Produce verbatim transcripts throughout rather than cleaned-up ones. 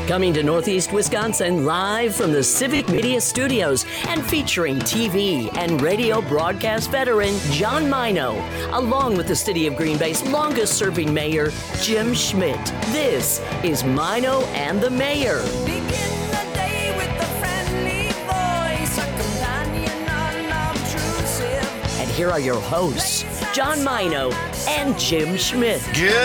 Coming to Northeast Wisconsin live from the Civic Media Studios and featuring T V and radio broadcast veteran John Mino, along with the City of Green Bay's longest-serving mayor, Jim Schmidt. This is Mino and the Mayor. Begin the day with a friendly voice, a companion unobtrusive. And here are your hosts, John Mino and Jim Schmidt.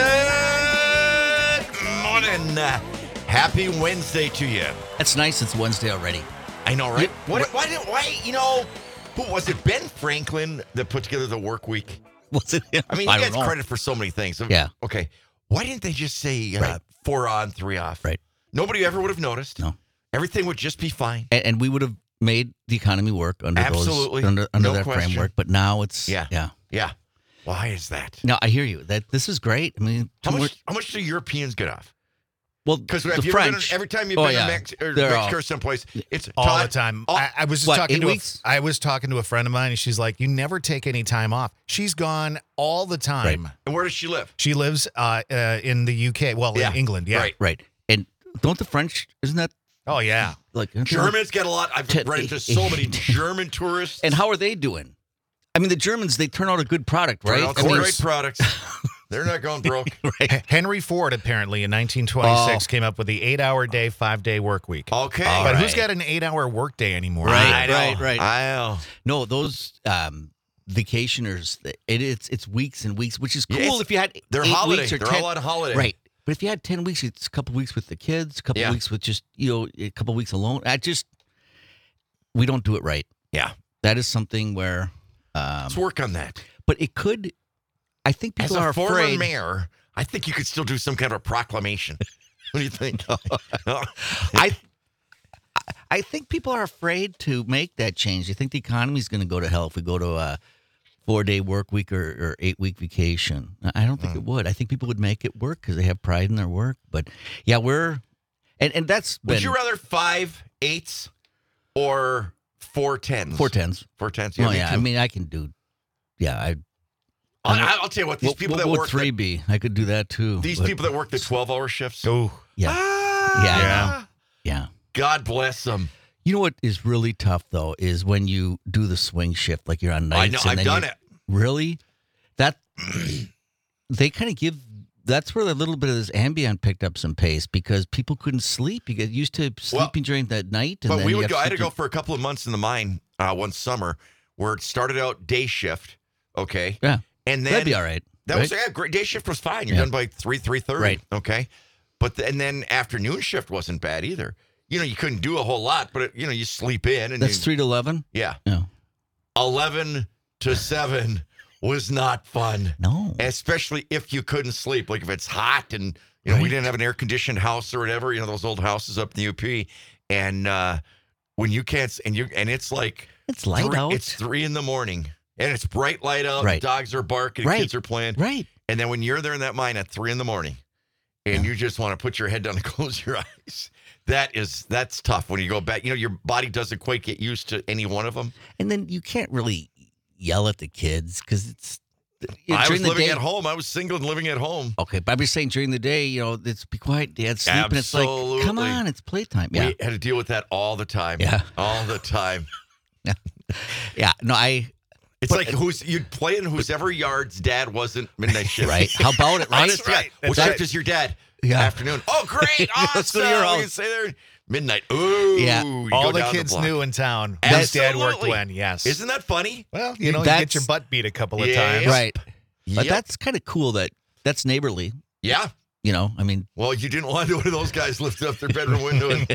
Good morning. Happy Wednesday to you. That's nice. It's Wednesday already. I know, right? Yeah, What, what- why, did, why, you know, who was it? Ben Franklin that put together the work week? Was it him? I mean, I he don't gets know. credit for so many things. Yeah. Okay. Why didn't they just say uh, Right. four on, three off? Right. Nobody ever would have noticed. No. Everything would just be fine. And, and we would have made the economy work under Absolutely. those under, under No that question. framework. But now it's Yeah. yeah. Yeah. Why is that? No, I hear you. That this is great. I mean, How two much, more- how much do Europeans get off? well, Because the you ever been French in- every time you've Oh, been yeah. in Mex- or They're Mexico all- or someplace, it's all Todd- the time. all- I, I was just What, talking eight to weeks? A, I was talking to a friend of mine, and she's like, "You never take any time off." She's gone all the time. Right. and where does she live? She lives uh, uh, in the U K. Well, Yeah. in England. Yeah. Right. right. And don't the French? Isn't that Oh yeah. like aren't they- Germans get a lot. I've Ten- run into so many German tourists. And how are they doing? I mean, the Germans they turn out a good product, right? Right? I mean, Great products. They're not going broke. H- Henry Ford apparently in nineteen twenty-six Oh. came up with the eight-hour day, five-day work week. Okay. All but right. who's got an eight-hour work day anymore? Right. I know. right, right. I know. No, those um, vacationers. It, it's it's weeks and weeks, which is cool Yeah, it's- if you had They're eight holiday. weeks or They're ten. all on holiday. Right. But if you had ten weeks, it's a couple weeks with the kids, a couple Yeah. weeks with just, you know, a couple weeks alone. I just, we don't do it right. Yeah. That is something where, um, Let's work on that. but it could, I think As people a are former afraid. mayor, I think you could still do some kind of a proclamation. What do you think? No? I, I think people are afraid to make that change. They think the economy is going to go to hell if we go to a four day work week or, or eight week vacation. I don't think Mm. it would. I think people would make it work because they have pride in their work. But yeah, we're, and, and that's Would been you rather five eights or four tens? four tens. Four tens. Oh, me yeah. too. I mean, I can do, yeah, I, I, I'll tell you what. These what, people what that would work three the, be? I could do that too. these but- people that work the twelve-hour shifts. Oh, Yeah. Ah, Yeah, I know. Yeah. God bless them. You know what is really tough though is when you do the swing shift, like you're on I nights. know. and I've then done you- it. Really? That they kind of give. That's where a little bit of this Ambien picked up some pace because people couldn't sleep. You get used to sleeping during that night, and But then we you would have go. I had to sleep go for a couple of months in the mine uh, one summer where it started out day shift. Okay. Yeah, And then that'd be all right. That right? was yeah, great. Day shift was fine. You're Yeah. done by three, three thirty. Right. Okay. But the, and then afternoon shift wasn't bad either. You know, you couldn't do a whole lot, but it, you know, you sleep in and That's you, three to eleven. yeah, No, eleven to seven was not fun, no. especially if you couldn't sleep. Like if it's hot and you know we Right. didn't have an air conditioned house or whatever. You know those old houses up in the U P, and uh, when you can't s- and you and it's like It's light three, out. It's three in the morning. And it's bright light out. Right. Dogs are barking. Right. Kids are playing. Right. And then when you're there in that mine at three in the morning, and you just want to put your head down and close your eyes, that is that's tough. When you go back, you know your body doesn't quite get used to any one of them. And then you can't really yell at the kids because it's. you know, I was during the living day- at home. I was single and living at home. Okay, but I'm just saying during the day, you know, it's be quiet, Dad, sleep, and it's like, come Absolutely. on, it's playtime. Yeah, We had to deal with that all the time. Yeah. all the time. yeah. No, I It's like who's you'd play in whosever yard's dad wasn't midnight shift. right. How about it? Right? Honest, yeah. What That's shift is your dad? Yeah. Afternoon. Oh, great. Let's go Awesome. to your We house. can stay there. Midnight. Ooh. Yeah. you all go the down kids block. knew in town whose dad worked Absolutely. when. Yes. Isn't that funny? well, you know, you That's- get your butt beat a couple of Yeah. times. Right. But Yep. that's kind of cool that that's neighborly. Yeah. You know, I mean, Well, you didn't want one of those guys lifting up their bedroom window and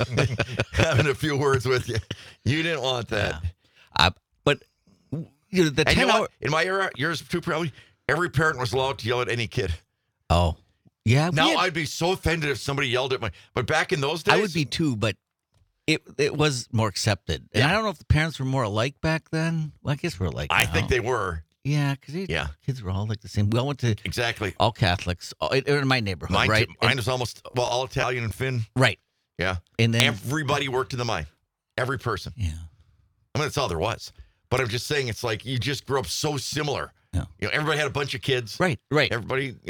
having a few words with you. You didn't want that. I, but you know, the And you ten know hour. what? In my era, yours too probably, every parent was allowed to yell at any kid. Oh, yeah. we Now had- I'd be so offended if somebody yelled at my. But back in those days, I would be too, but it it was more accepted. And I don't know if the parents were more alike back then. Well, I guess we're alike. I now. think they were. Yeah, because Yeah. kids were all like the same. We all went to Exactly. all Catholics all, in in my neighborhood, Mine, right? too- mine And- was almost well all Italian and Finn. right. Yeah. And then Everybody worked in the mine. Every person. yeah, I mean, that's all there was. But I'm just saying, it's like you just grew up so similar. Yeah. You know, everybody had a bunch of kids. right, right. Everybody, yeah.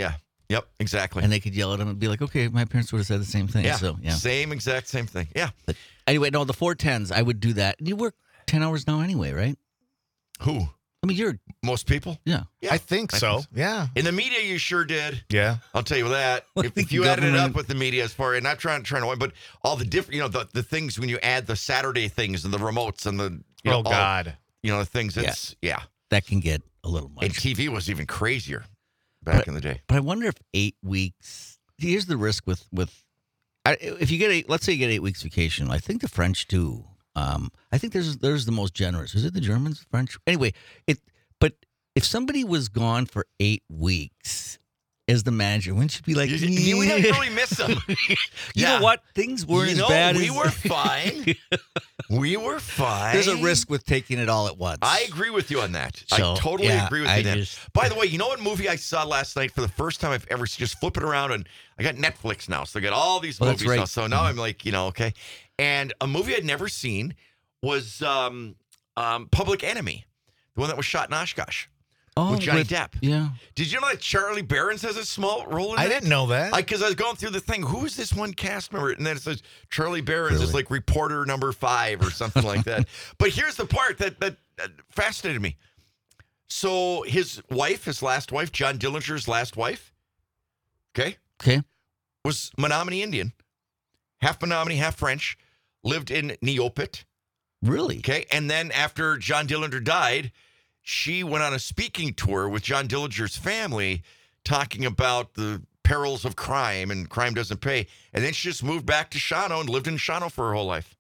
Yep, exactly. And they could yell at them and be like, okay, my parents would have said the same thing. yeah, So, yeah. same exact same thing. Yeah. But anyway, no, the four tens, I would do that. You work ten hours now anyway, right? Who? I mean, you're, Most people? yeah. Yeah, I think I so. think Yeah. In the media, you sure did. Yeah. I'll tell you that. Well, if, the if you added it up government- with the media, as far and not trying trying to win, but all the different, you know, the, the things when you add the Saturday things and the remotes and the you know, Oh, all- God. you know, the things. It's yeah. That can get a little much. And T V was even crazier back But- in the day. But I wonder if eight weeks. Here's the risk with with, I, if you get eight. Let's say you get eight weeks vacation. I think the French do. Um, I think there's there's the most generous. Is it the Germans, French? Anyway, it. But if somebody was gone for eight weeks as the manager, wouldn't you be like, You, you, we didn't really miss them. you Yeah. know what? Things weren't you know, as bad we as were fine. we were fine. There's a risk with taking it all at once. I agree with you on that. So, I totally yeah, agree with I you. Dan. just- By the way, you know what movie I saw last night for the first time I've ever just flipping around, and I got Netflix now, so I got all these Oh, that's movies right. now. So now I'm like, you know, okay. And a movie I'd never seen was um, um, Public Enemy, the one that was shot in Oshkosh oh, with Johnny Depp. Yeah. Did you know that Charlie Barons has a small role in I that? didn't know that. Because I, was going through the thing. Who is this one cast member? And then it says Charlie Barons is Really? like reporter number five or something like that. But here's the part that, that that fascinated me. So his wife, his last wife, John Dillinger's last wife, okay, Okay. was Menominee Indian, half Menominee, half French, lived in Neopet. Really? Okay. And then after John Dillinger died, she went on a speaking tour with John Dillinger's family talking about the perils of crime and crime doesn't pay. And then she just moved back to Shawano and lived in Shawano for her whole life.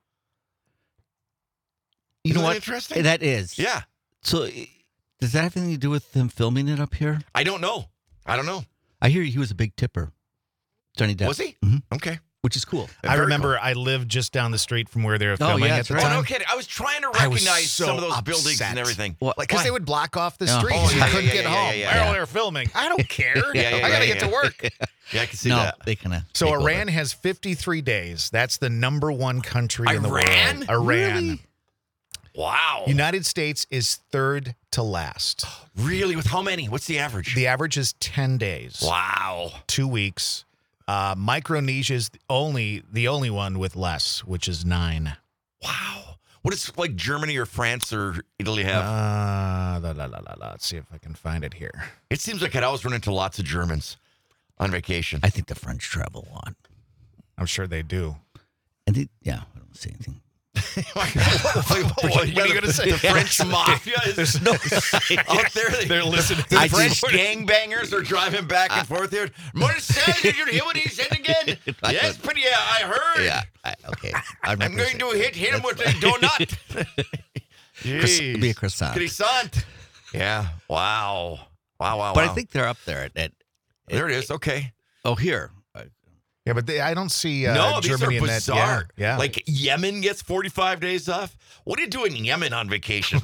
You Isn't know that what? interesting? That is. Yeah. So i- does that have anything to do with them filming it up here? I don't know. I don't know. I hear he was a big tipper. Johnny Depp. Was he? Mhm. Okay. Which is cool. I Very remember I lived just down the street from where they were Oh, filming yeah, at that's the right. Oh, time. no kidding. I was trying to I was recognize so some of those buildings upset. and everything. Well, Like, because Why? they would block off the Oh. street. Oh, so yeah, you couldn't yeah, get yeah, home. yeah, yeah, Well, yeah. they're filming. I don't care. Yeah, yeah, I yeah, got to yeah, get to yeah. work. Yeah, I can see no, that. they kind of. So Iran has fifty-three days. That's the number one country in the Iran? world. Iran. Really? Wow. United States is third to last. Really? With how many? What's the average? The average is ten days. Wow. Two weeks. Uh, Micronesia is the only the only one with less, which is nine. Wow. What does like Germany or France or Italy have? Uh, la, la, la, la, la. Let's see if I can find it here. It seems like I'd always run into lots of Germans on vacation. I think the French travel a lot. I'm sure they do. And they, yeah, I don't see anything. what are you going to say? The French mafia is out there. They, They're listening. The I French just- gangbangers are driving back and forth here. Marcel, did you hear what he said again? Yes, but yeah, I heard. Yeah. I, okay. I'm, I'm going to hit hit him with a donut. Jeez. Be a croissant. Croissant. Yeah. Wow. Wow. Wow. But wow. I think they're up there at. at there it is. Okay. oh, here. Yeah, but they, I don't see uh, no, these Germany are in that. bizarre. Yeah, yeah. Like Yemen gets forty-five days off. What do you do in Yemen on vacation?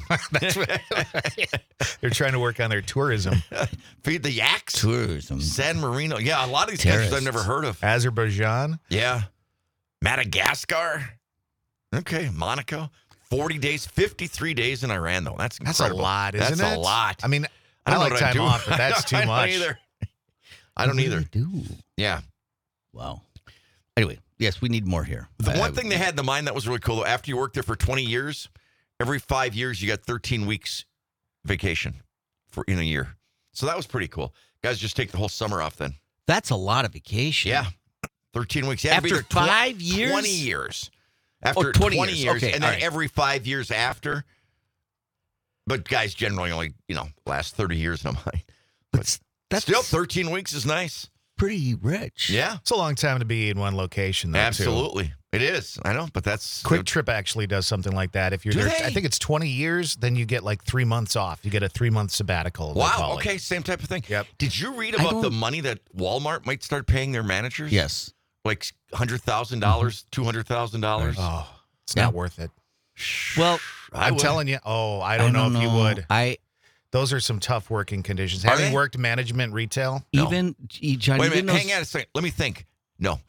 They're trying to work on their tourism. Feed the yaks? Tourism. San Marino. Yeah, a lot of these countries I've Terrorists. never heard of. Azerbaijan. Yeah. Madagascar. Okay. Monaco. forty days, fifty-three days in Iran, though. That's That's a incredible. lot, isn't it? That's a lot. I mean, I I, don't know like what I'd time do. off, but that's too I don't much. either. I don't What do either. they do? Yeah. Wow. Anyway, yes, we need more here. The I- one I- thing they had in the mind that was really cool, though, after you worked there for twenty years, every five years you got thirteen weeks vacation for in a year. So that was pretty cool. Guys just take the whole summer off then. That's a lot of vacation. Yeah. thirteen weeks. You had to be After there tw- five years? twenty years. After Oh, twenty twenty years. years. Okay, and then all right. every five years after. But guys generally only, you know, last thirty years in a mind. But s- that's Still, thirteen weeks is nice. pretty rich. Yeah. It's a long time to be in one location, though, too. Absolutely. It is. I know, but that's Quick Trip actually does something like that. If you're Do there, they? I think it's twenty years, then you get like three months off. You get a three month sabbatical. they Wow. call it. Okay. Same type of thing. Yep. Did you read I about the don't- money that Walmart might start paying their managers? Yes. Like one hundred thousand dollars, two hundred thousand dollars? Oh, it's Yeah. not worth it. Well, I I'm would. telling you. Oh, I don't, know if you would. I Those are some tough working conditions. Are Having they? worked management retail. No. even e- Johnny. Wait a even minute. those- Hang on a second. Let me think. No.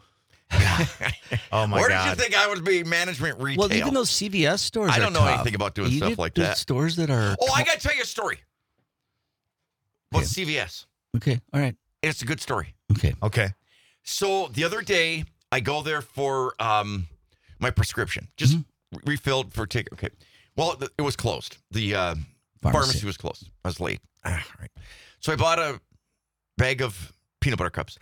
Oh my Where God. did you think I would be management retail? Well, even those C V S stores. I are don't know tough. anything about doing You stuff get like those that. Stores that are. Oh, I to- got to tell you a story. About Okay. C V S. Okay. All right. It's a good story. Okay. Okay. So the other day, I go there for um, my prescription, just re- refilled for ticket. Okay. Well, th- it was closed. The uh, Pharmacy. pharmacy was closed. I was late. Ah, all right. So I bought a bag of peanut butter cups.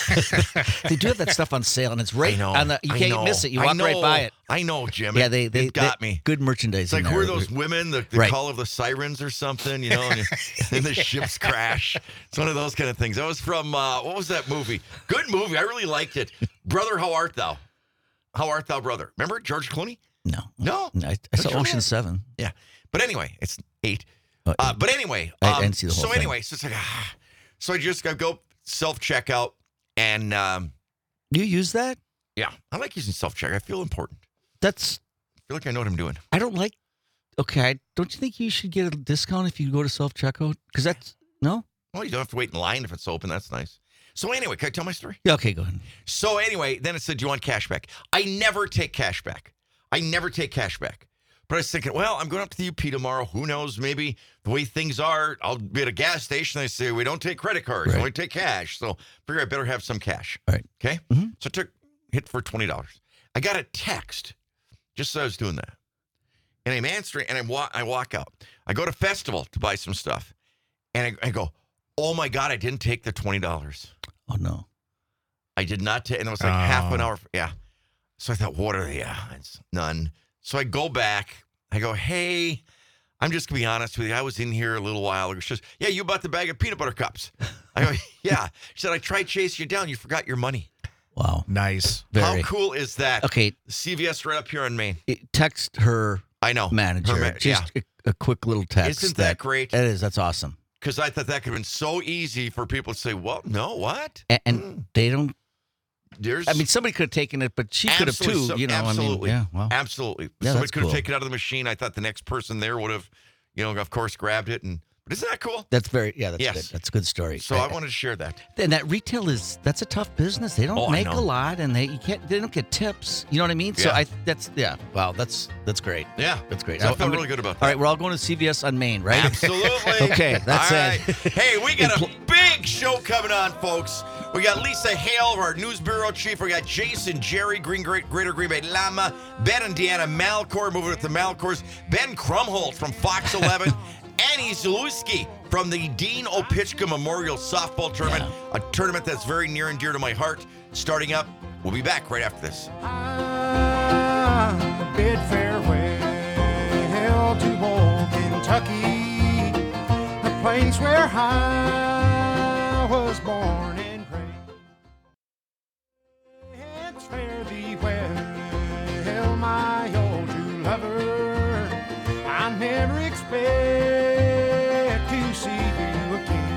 They do have that stuff on sale, and it's right I know. on the. You I can't know, miss it. You I walk right know, by it. I know, Jim. Yeah, It- they they it got they- me. Good merchandise. It's like, in who are there. those women? The, the Right. call of the sirens or something, you know? And, and the ships crash. It's one of those kind of things. That was from, uh, what was that movie? Good movie. I really liked it. Brother, How Art Thou? How Art Thou, Brother? Remember George Clooney? No, No? I, I saw Don't you Ocean know? Seven. Yeah. But anyway, it's eight. Uh, Uh, but anyway. I- I um, didn't see the whole so thing. anyway, so it's like, ah. So I just I go self-checkout and, um, Do you use that? yeah, I like using self-checkout. I feel important. That's. I feel like I know what I'm doing. I don't like. Okay, I- don't you think you should get a discount if you go to self checkout? Because that's no. Well, you don't have to wait in line if it's open. That's nice. So anyway, can I tell my story? Yeah. Okay, go ahead. So anyway, then it said, do you want cash back? I never take cash back. I never take cash back. But I was thinking, well, I'm going up to the U P tomorrow. Who knows? Maybe the way things are, I'll be at a gas station. They say, we don't take credit cards. Right. We only take cash. So I figure I better have some cash. Right. Okay? Mhm. So I took hit for twenty dollars. I got a text just as I was doing that. And I'm answering, and I walk, I walk out. I go to Festival to buy some stuff. And I, I go, oh, my God, I didn't take the twenty dollars. Oh no. I did not take, and it was like half an Oh. hour. Yeah. So I thought, what are they? Yeah, it's none. So I go back. I go, hey, I'm just going to be honest with you. I was in here a little while ago. She says, yeah, you bought the bag of peanut butter cups. I go, yeah. She said, I tried chasing you down. You forgot your money. Wow. Nice. Very. How cool is that? Okay. C V S right up here on Main. It, text her I know. manager. Her ma- just a, a quick little text. Isn't that great? It is. That's awesome. Because I thought that could have been so easy for people to say, well, no, what? And, and Mm. they don't. There's I mean, somebody could have taken it, but she could have too. Absolutely, so- you know. absolutely. I mean, yeah. Well. Absolutely. Yeah, Somebody that's could have cool. taken it out of the machine. I thought the next person there would have, you know, of course, grabbed it. And but isn't that cool? That's very. Yeah. That's Yes. good. That's a good story. So I wanted to share that. And that retail is that's a tough business. They don't Oh, I make a know. lot, and they you can't they don't get tips. You know what I mean? So Yeah. I that's yeah. Wow, that's that's great. Yeah. That's great. So I I'm felt gonna- really good about that. All right, we're all going to C V S on Main, right? Absolutely. Okay, that's All it. right. Hey, we got a big show coming on, folks. We got Lisa Hale, our news bureau chief. We got Jason Jerry, Green Great Greater Green Bay Llama. Ben and Deanna Malcor, moving with the Malcors. Ben Krumholt from Fox eleven. Annie Zalewski from the Dean Opitchka Memorial Softball Tournament, a tournament that's very near and dear to my heart. Starting up, we'll be back right after this. I bid farewell to old Kentucky, the place where I was born and raised. It's fare thee well, my old true lover. I never expect to see you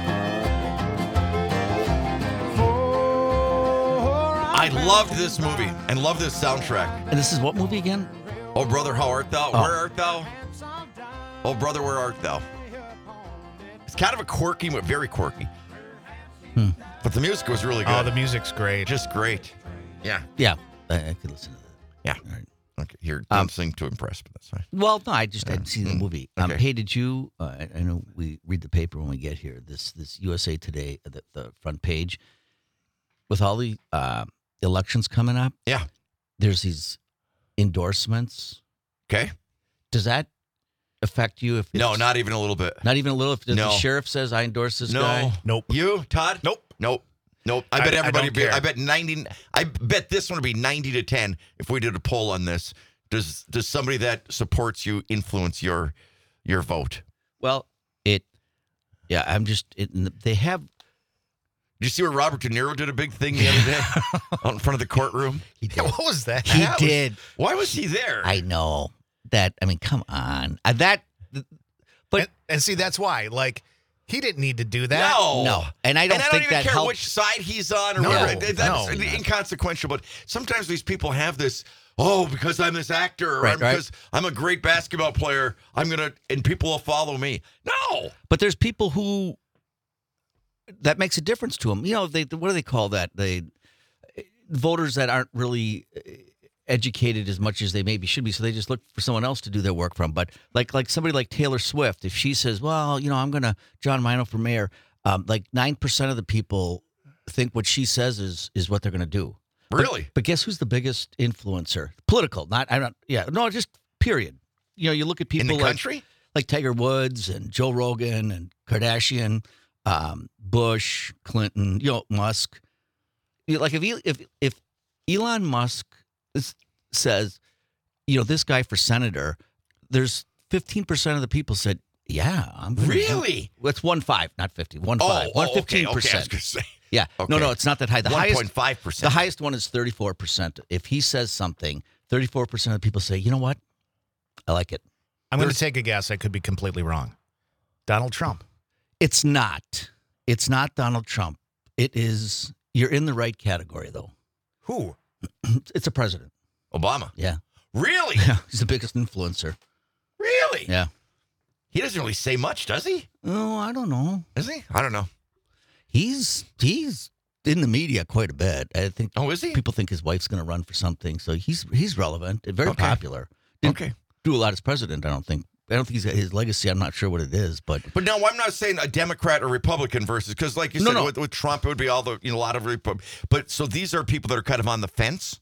again. For I loved this movie and love this soundtrack. And this is what movie again? Oh, brother, how art thou? Oh. Where art thou? Oh, brother, where art thou? It's kind of a quirky, but very quirky. Hmm. But the music was really good. Oh, the music's great. Just great. Yeah. Yeah, I, I could listen to that. Yeah. All right. Okay. Here, Um, don't sing to impress, but that's fine. Well, no, I just hadn't seen the mm, movie. Um, okay. Hey, did you? Uh, I, I know we read the paper when we get here. This this U S A Today, the, the front page, with all the uh, elections coming up. Yeah. There's these endorsements. Okay. Does that affect you? If No, it's- not even a little bit. not even a little. If the No. sheriff says I endorse this No. guy. Nope. You, Todd? Nope. Nope. Nope. I I- bet I everybody. don't be, care. I bet ninety. I bet this one would be ninety to ten if we did a poll on this. Does does somebody that supports you influence your your vote? Well, it. Yeah, I'm just. It, they have. Did you see where Robert De Niro did a big thing the other day out in front of the courtroom? He did. Yeah, what was that? He That was- did. Why was he there? I know that. I mean, come on. Uh, that. But and, and see, that's why. Like, he didn't need to do that. No. no, and I don't and I don't think even that care helps. which side he's on or No, whatever. It- That's no. inconsequential. But sometimes these people have this, oh, because I'm this actor or Right, I'm right. because I'm a great basketball player, I'm going to, and people will follow me. No. But there's people who that makes a difference to them. You know, they what do they call that? They voters that aren't really uh, educated as much as they maybe should be, so they just look for someone else to do their work from. But like like somebody like Taylor Swift, if she says, "Well, you know, I'm gonna John Mino for mayor," um, like nine percent of the people think what she says is is what they're going to do. But- Really? But, guess who's the biggest influencer? Political, not I don't. Yeah, no, just period. You know, you look at people In the like, country? like Tiger Woods and Joe Rogan and Kardashian, um, Bush, Clinton, you know, Musk. You know, like if you, if if Elon Musk is, says, you know, this guy for senator, there's fifteen percent of the people said, yeah, I'm gonna do-" Really? Well, it's one five, not fifty. One Oh, five, one oh, okay, fifteen okay. I was percent. going to say. Yeah, no, Okay. no, it's not that high. The one highest, point five percent. the highest one is thirty-four percent. If he says something, thirty-four percent of people say, you know what, I like it. I'm going to There's- take a guess. I could be completely wrong. Donald Trump. It's not. It's not Donald Trump. It is. You're in the right category, though. Who? It's a president. Obama. Yeah. Really? Yeah. He's the biggest influencer. Really? Yeah. He doesn't really say much, does he? Oh, I don't know. Does he? I don't know. He's he's in the media quite a bit. I think Oh, is he? people think his wife's going to run for something, so he's he's relevant and very Okay. popular. Didn't Okay. do a lot as president. I don't think. I don't think he's got his legacy. I'm not sure what it is, but But no, I'm not saying a Democrat or Republican versus, because like you No, said, no. With, with Trump, it would be all the, you know, a lot of, Repu- but so these are people that are kind of on the fence.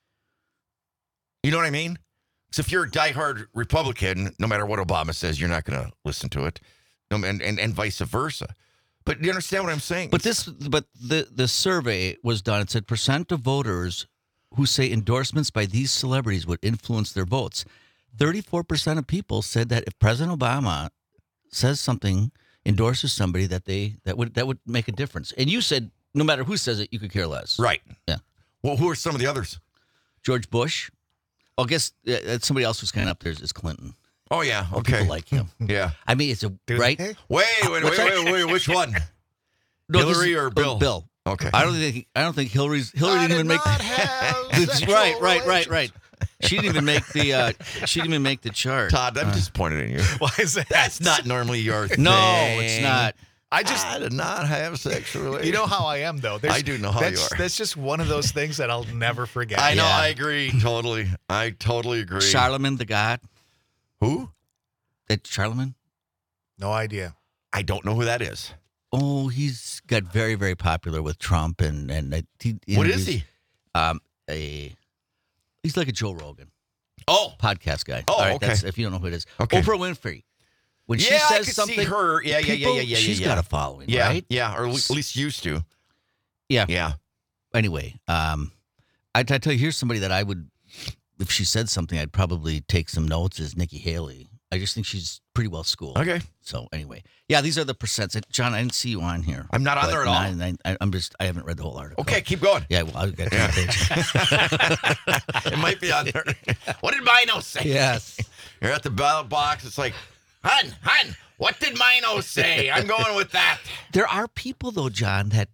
You know what I mean? So if you're a diehard Republican, no matter what Obama says, you're not going to listen to it, Um, and, and and vice versa. But you understand what I'm saying? But this, but the the survey was done. It said percent of voters who say endorsements by these celebrities would influence their votes. Thirty-four percent of people said that if President Obama says something, endorses somebody, that they that would that would make a difference. And you said no matter who says it, you could care less. right. Yeah. Well, who are some of the others? George Bush. Oh, I guess uh, somebody else who's kind of up there is Clinton. Oh yeah. Well, Okay. People like him. yeah. I mean, it's a Dude, right. hey, Wait, wait, wait, wait, wait. Which one? No, this Hillary is- or oh, Bill? Bill. Okay. I don't think I don't think Hillary's Hillary I didn't did even make. not have That's sexual right, right, right, relations. right. She didn't even make the. Uh, she didn't even make the chart. Todd, I'm disappointed in you. Why is that? That's not normally your thing. No, it's not. I just. I did not have sexual relations. You know how I am, though. There's- I do know how you that's, are. That's just one of those things that I'll never forget. I know. Yeah. I agree. Totally. I totally agree. Charlemagne the God. Who? That Charlemagne. No idea. I don't know who that is. Oh, he's got very, very popular with Trump, and and uh, he, What is he? Um, a he's like a Joe Rogan Oh, podcast guy. Oh, All right, okay. That's, if you don't know who it is, Okay. Oprah Winfrey. When she yeah, I says could something, see her. Yeah, yeah, yeah, people- yeah, yeah, She's yeah. got a following, yeah, right? yeah, or at least, at least used to. Yeah. Yeah. Anyway, um, I, I tell you, here's somebody that I would, if she said something, I'd probably take some notes. Is Nikki Haley. I just think she's pretty well schooled. Okay. So anyway, yeah, these are the percents. John, I didn't see you on here. I'm not on but there at all. nine- nine- I, I'm just, I haven't read the whole article. Okay, keep going. Yeah, well, I've got Yeah. two pages. It might be on there. What did Mino say? Yes. You're at the ballot box. It's like, hun, hun, what did Mino say? I'm going with that. There are people, though, John, that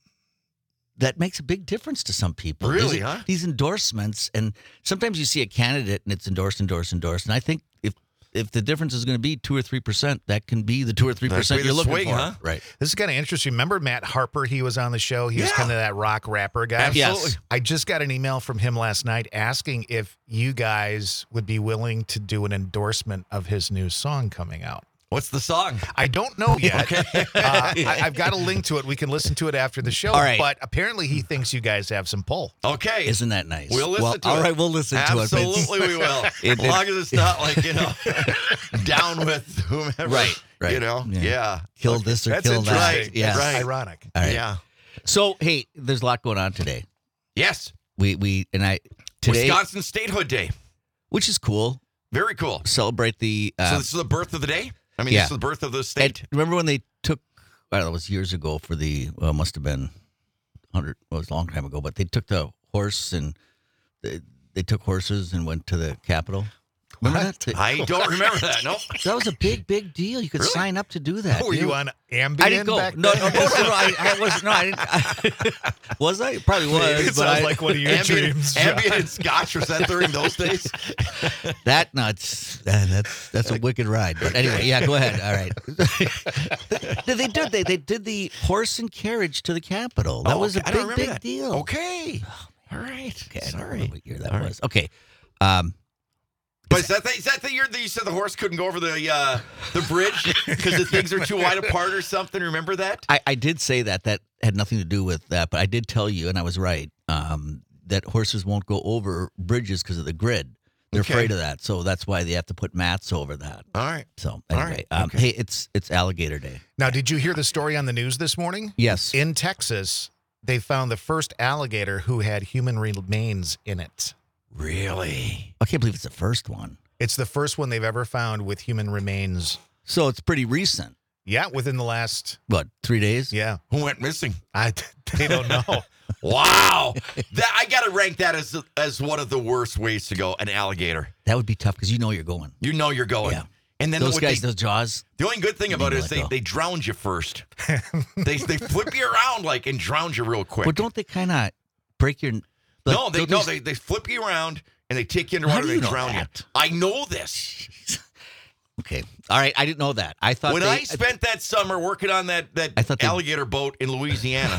that makes a big difference to some people. Really, These- huh? These endorsements, and sometimes you see a candidate and it's endorsed, endorsed, endorsed. And I think if if the difference is going to be two or three percent, that can be the two or three That percent could be you're the looking swing, for. huh? Right. This is kind of interesting. Remember Matt Harper? He was on the show. He was Yeah. kind of that rock rapper guy. Absolutely. Yes. I just got an email from him last night asking if you guys would be willing to do an endorsement of his new song coming out. What's the song? I don't know yet. uh, I, I've got a link to it. We can listen to it after the show. All right. But apparently he thinks you guys have some pull. Okay. Isn't that nice? We'll listen well, to all it. All right, we'll listen to it. Absolutely, we will. It- as long as it's not like, you know, down with whomever. Right, right. You know? Yeah. Yeah. Kill this or That's kill that. interesting. Yeah. That's Right. ironic. All right. Yeah. So, hey, there's a lot going on today. Yes. We we and I today, Wisconsin Statehood Day. which is cool. Very cool. Celebrate the. so Uh, this is the birth of the day? I mean, yeah. this is the birth of the and state. remember when they took? I don't know, it was years ago for the. Well, it must have been hundred. Well, it was a long time ago, but they took the horse and they, they took horses and went to the Capitol. Remember What? that? I don't remember that. No. That was a big, big deal. You could Really? sign up to do that. Were you on Ambien I didn't go. back No, then? no, no, no, no. I, I wasn't. No, I didn't. I, was I? Probably was. It but sounds I, like one of your Ambient, dreams. John. ambient and scotch, was that during those days? that nuts. That, that's that's a wicked ride. But anyway, yeah. Go ahead. All right. they, they did. They they did the horse and carriage to the Capitol. That Oh, was okay. I a don't big, remember big that. deal. Okay. All right. Okay, I don't Sorry. remember what year that All right. was. Okay. Um, But is that the, is that the year that you said the horse couldn't go over the uh, the bridge because the things are too wide apart or something? Remember that? I, I did say that. That had nothing to do with that, but I did tell you, and I was right, um, that horses won't go over bridges because of the grid. They're Okay. afraid of that, so that's why they have to put mats over that. All right. So All anyway, right, um, okay. hey, it's it's Alligator Day. Now, did you hear the story on the news this morning? Yes. In Texas, they found the first alligator who had human remains in it. Really? I can't believe it's the first one. It's the first one they've ever found with human remains. So it's pretty recent. Yeah, within the last, What, three days? yeah. Who went missing? I, they don't know. Wow. that I got to rank that as as one of the worst ways to go. An alligator. That would be tough because you know you're going. You know you're going. Yeah. And then Those what guys, they, those jaws. the only good thing about it You is let they, go. they drown you first. they they flip you around like and drown you real quick. But don't they kind of break your? Like, no, they don't no they, they flip you around and they take you How underwater do and you they know drown that? you. I know this. Okay. All right. I didn't know that. I thought When they, I spent that summer working on that, that I thought they- alligator boat in Louisiana,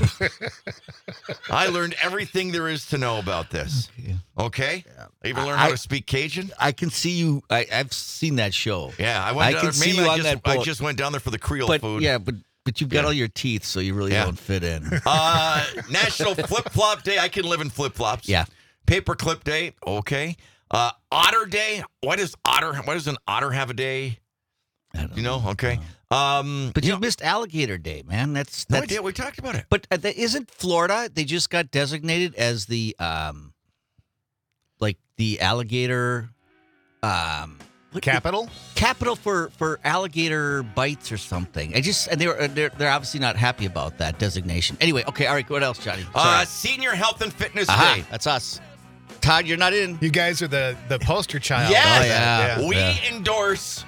I learned everything there is to know about this. Okay. Okay? I even learned I- how to speak Cajun. I can see you. I, I've seen that show. Yeah, I went I down, can see mainly you I on just, that I boat. just went down there for the Creole But food. yeah, but but you've got Yeah. all your teeth, so you really Yeah. don't fit in. Uh, National Flip Flop Day. I can live in flip flops. Yeah. Paperclip Day. Okay. Uh, Otter Day. Why does otter? Why does an otter have a day? I don't You know? Okay. Um, But you you know, missed Alligator Day, man. That's no that's. idea. We talked about it. But uh, that, isn't Florida? They just got designated as the um, like the alligator um what- Capital? capital for for alligator bites or something. I just and they're they're they're obviously not happy about that designation. Anyway, okay, all right. What else, Johnny? Uh, Sorry. Senior Health and Fitness Aha, Day. that's us. Todd, you're not in. You guys are the, the poster child. Yes. of Oh, that, yeah. We Yeah. endorse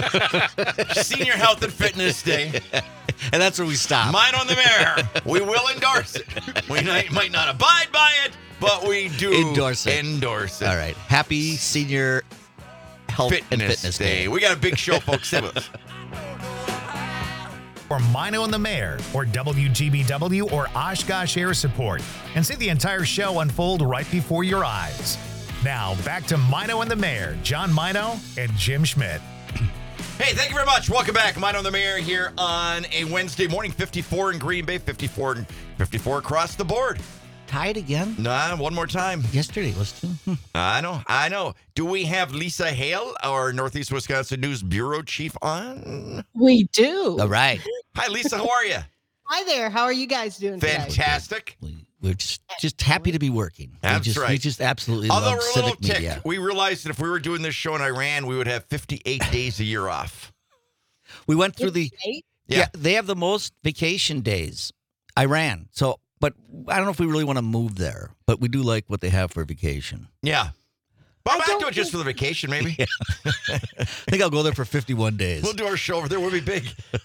Senior Health and Fitness Day. And that's where we stop. Mine on the Mayor. We will endorse it. We might, might not abide by it, but we do Endorse it. Endorse it. All right. Happy Senior Health Fitness, and Fitness Day. Day. We got a big show, folks. Stay with us. or Mino and the Mayor, or W G B W, or Oshkosh Air Support, and see the entire show unfold right before your eyes. Now, back to Mino and the Mayor, John Mino and Jim Schmidt. Hey, thank you very much. Welcome back. Mine on the Mayor here on a Wednesday morning. fifty-four in Green Bay, fifty-four and fifty-four across the board. Tied again? Nah, one more time. Yesterday was too. Hmm. I know, I know. Do we have Lisa Hale, our Northeast Wisconsin News Bureau Chief, on? We do. All right. Hi, Lisa. How are you? Hi there. How are you guys doing today? Fantastic. We, we're just just happy to be working. That's we just, We right. just absolutely Although love we're a little civic ticked, media. we realized that if we were doing this show in Iran, we would have fifty-eight days a year off. We went through the Eight? Yeah. yeah. They have the most vacation days. Iran. So, but I don't know if we really want to move there, but we do like what they have for vacation. Yeah. But I might don't do it just think- for the vacation, maybe. I think I'll go there for fifty-one days. We'll do our show over there. We'll be big.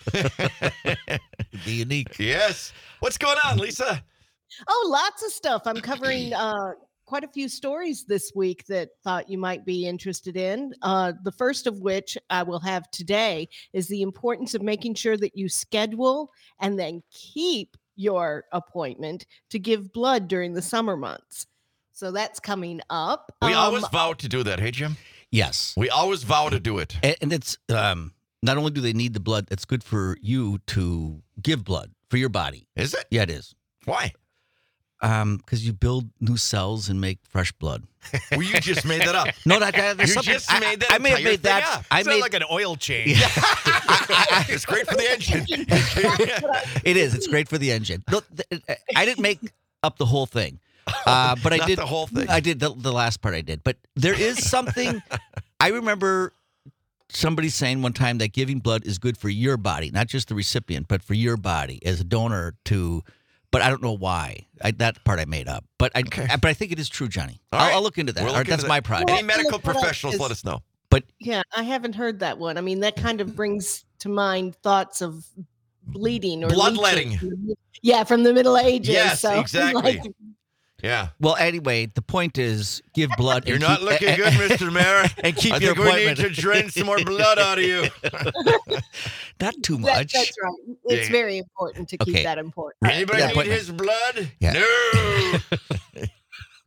It'd be unique. Yes. What's going on, Lisa? Oh, lots of stuff. I'm covering uh, quite a few stories this week that thought you might be interested in. Uh, the first of which I will have today is the importance of making sure that you schedule and then keep your appointment to give blood during the summer months. So that's coming up. We Um, always vow to do that. Hey, Jim? Yes. We always vow to do it. And, and it's um, not only do they need the blood, it's good for you to give blood for your body. Is it? Yeah, it is. Why? Um, because you build new cells and make fresh blood. Well, you just made that up. No, that, that there's You something. just I, made that I may have entire made thing that. up. I Sounds made like an oil change. It's great for the engine. it is. It's great for the engine. No, th- I didn't make up the whole thing, uh, but I Not did the whole thing. I did the, the last part. I did, but there is something. I remember somebody saying one time that giving blood is good for your body, not just the recipient, but for your body as a donor to. But I don't know why. I, that part I made up. But I, Okay. I but I think it is true, Johnny. All I'll, right. I'll look into that. We'll All right, look into that's that. my project. Any medical Look what else professionals, is- let us know. But Yeah, I haven't heard that one. I mean, that kind of brings to mind thoughts of bleeding or Bloodletting. leeching from the- Yeah, from the Middle Ages. Yes, so, exactly. like, Yeah. well, anyway, the point is, give blood. You're and not keep- looking good, Mister Mayor. and keep I your think we need appointment. to drain some more blood out of you. Not too that- much. that's right. It's Yeah. very important to keep Okay. that important. Right. Anybody Yeah, need appointment. his blood? Yeah. No.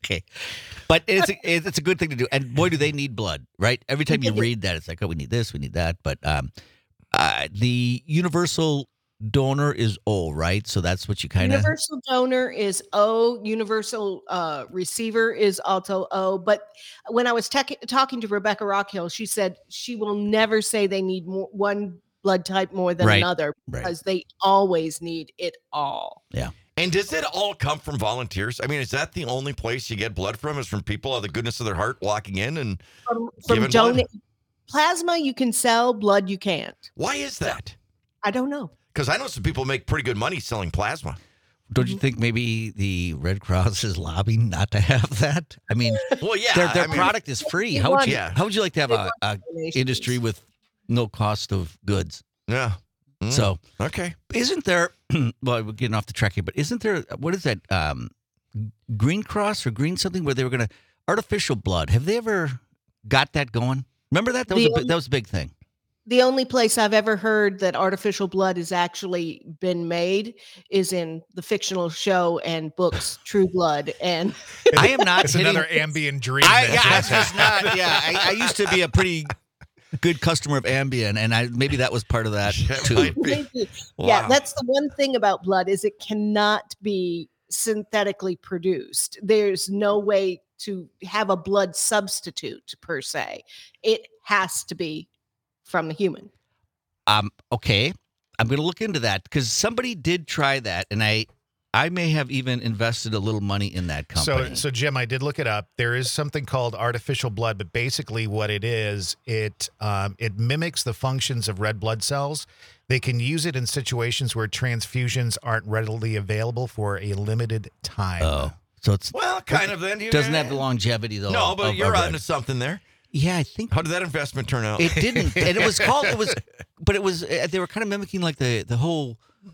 Okay, but it's a, it's a good thing to do, and boy, do they need blood, right? Every time you read that, it's like, oh, we need this, we need that. But um, uh, the universal donor is O, right? So that's what you kind of. Universal donor is O. Universal uh, receiver is also O. But when I was tec- talking to Rebecca Rockhill, she said she will never say they need more, one blood type more than Right, another right. because they always need it all. Yeah. And does it all come from volunteers? I mean, is that the only place you get blood from? Is from people out of the goodness of their heart walking in and From, from giving blood? donate plasma, you can sell. Blood, you can't. Why is that? I don't know. Because I know some people make pretty good money selling plasma. Don't you think maybe the Red Cross is lobbying not to have that? I mean, Well, yeah. their, their I mean, product is free. They How would want you? it. How would you like to have They a, want a donations. industry with no cost of goods? Yeah. Mm, So, okay. isn't there? Well, we're getting off the track here, but isn't there? What is that? Um, Green Cross or Green something where they were going to artificial blood? Have they ever got that going? Remember that? That was The a big, that was a big thing. The only place I've ever heard that artificial blood has actually been made is in the fictional show and books True Blood. And I am not It's hitting. another Ambien dream. I, that yeah, Jess that's had. just not. Yeah, I, I used to be a pretty good customer of Ambien, and I maybe that was part of that That too. might be. maybe- yeah, Wow. that's the one thing about blood is it cannot be synthetically produced. There's no way to have a blood substitute per se. It has to be from a human. Um, okay, I'm going to look into that because somebody did try that, and I, I may have even invested a little money in that company. So, so Jim, I did look it up. There is something called artificial blood, but basically, what it is, it um, it mimics the functions of red blood cells. They can use it in situations where transfusions aren't readily available for a limited time. oh, so it's Well, kind of then. You doesn't have the longevity though. No, but of- you're of onto red. something there. Yeah, I think How did that investment turn out? it didn't, and it was called. It was, but it was. uh, They were kind of mimicking like the the whole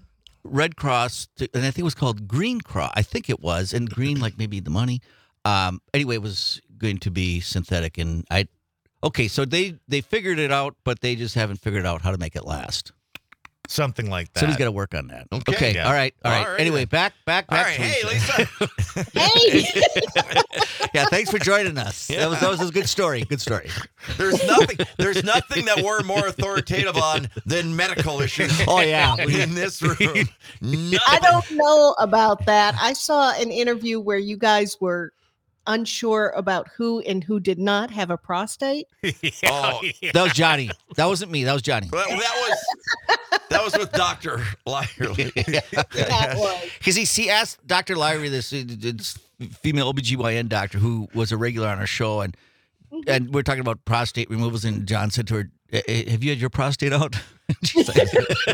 Red Cross, to, and I think it was called Green Cross. I think it was, and green like maybe the money. Um. Anyway, it was going to be synthetic, and I. Okay, so they they figured it out, but they just haven't figured out how to make it last. Something like that. Somebody's got to work on that. Okay. Okay. Yeah. All right. All right. All right, Anyway, then. back back All back. right. to Hey, Lisa. Lisa. Hey, Yeah. Thanks for joining us. That was that was a good story. Good story. There's nothing. There's nothing that we're more authoritative on than medical issues. Oh yeah. In this room, I Nothing. don't know about that. I saw an interview where you guys were unsure about who and who did not have a prostate. Oh, That was Johnny. That wasn't me. That was Johnny. Well, that was that was with Doctor Lyerly. That was. Because he, he asked Doctor Lyrie, this, uh, this female O B G Y N doctor who was a regular on our show, and and we're talking about prostate removals, and John said to her, "Eh, eh, have you had your prostate out?" she's, like,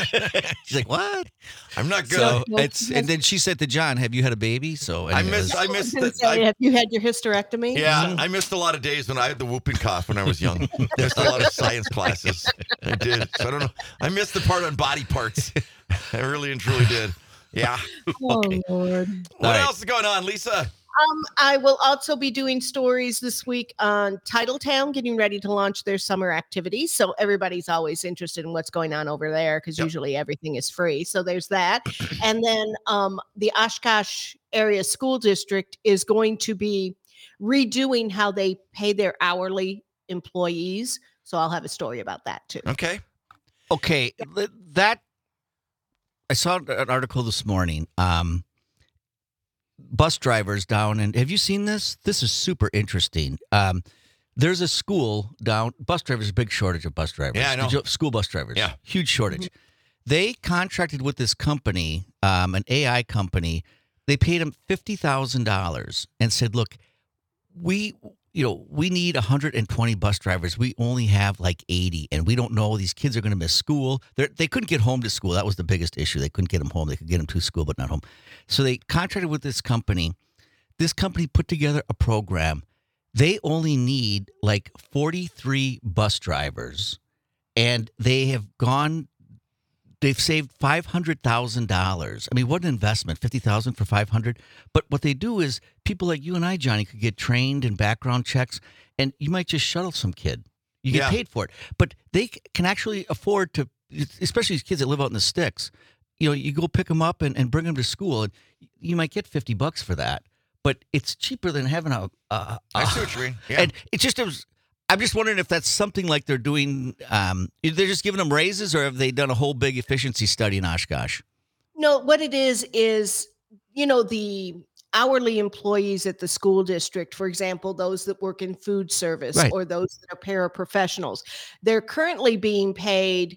she's like, what? I'm not good. So Well, it's, yes. and then she said to John, have you had a baby? So I anyways, missed. I I was missed. gonna The, say, I, have you had your hysterectomy? yeah, I missed a lot of days when I had the whooping cough when I was young. Missed a lot of science classes. I did. So I don't know. I missed the part on body parts. I really and truly did. Yeah. Oh, Lord. What right. else is going on, Lisa? Um, I will also be doing stories this week on Titletown, getting ready to launch their summer activities. So everybody's always interested in what's going on over there because Yep. usually everything is free. So there's that. And then um, the Oshkosh Area School District is going to be redoing how they pay their hourly employees. So I'll have a story about that too. Okay. okay, th- that I saw an article this morning. Um, bus drivers down, and have you seen this? This is super interesting. Um, there's a school down. Bus drivers, a big shortage of bus drivers. Yeah, I know. Did you- School bus drivers. Yeah. huge shortage. They contracted with this company, um, an A I company. They paid them fifty thousand dollars and said, "Look, we." You know, we need one hundred twenty bus drivers. We only have like eighty, and we don't know these kids are going to miss school. They're, they couldn't get home to school. That was the biggest issue. They couldn't get them home. They could get them to school, but not home. So they contracted with this company. This company put together a program. They only need like forty-three bus drivers, and they have gone. They've saved five hundred thousand dollars. I mean, what an investment, fifty thousand dollars for five hundred dollars. But what they do is people like you and I, Johnny, could get trained in background checks, and you might just shuttle some kid. You get Yeah. paid for it. But they c- can actually afford to, especially these kids that live out in the sticks, you know, you go pick them up and, and bring them to school, and you might get fifty bucks for that. but it's cheaper than having a. a, I a see what you mean. Yeah. And it's just, it was, I'm just wondering if that's something like they're doing. Um, they're just giving them raises, or have they done a whole big efficiency study in Oshkosh? No, what it is is, you know, the hourly employees at the school district, for example, those that work in food service Right. or those that are paraprofessionals, they're currently being paid